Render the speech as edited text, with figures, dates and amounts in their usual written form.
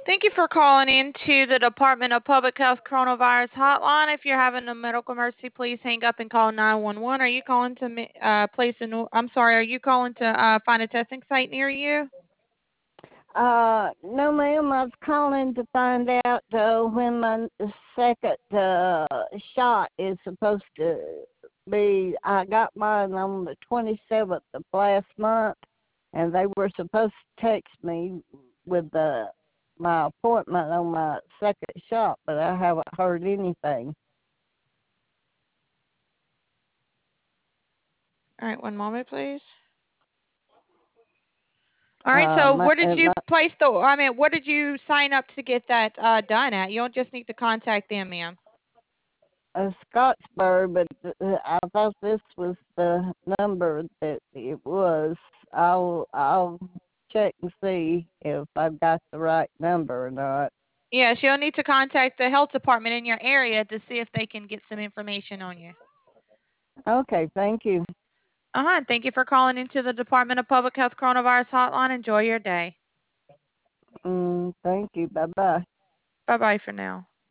Thank you for calling into the Department of Public Health Coronavirus Hotline. If you're having a medical emergency, please hang up and call 911. Are you calling to are you calling to find a testing site near you? No, ma'am. I was calling to find out when my second shot is supposed to be. I got mine on the 27th of last month, and they were supposed to text me with my appointment on my second shot, but I haven't heard anything. All right, one moment, please. All right, so where did you where did you sign up to get that done at? You don't just need to contact them, ma'am. Scottsburg, but I thought this was the number that it was. I'll check and see if I've got the right number or not. Yes, you'll need to contact the health department in your area to see if they can get some information on you. Okay, thank you. Thank you for calling into the Department of Public Health Coronavirus Hotline. Enjoy your day. Thank you. Bye-bye. Bye-bye for now.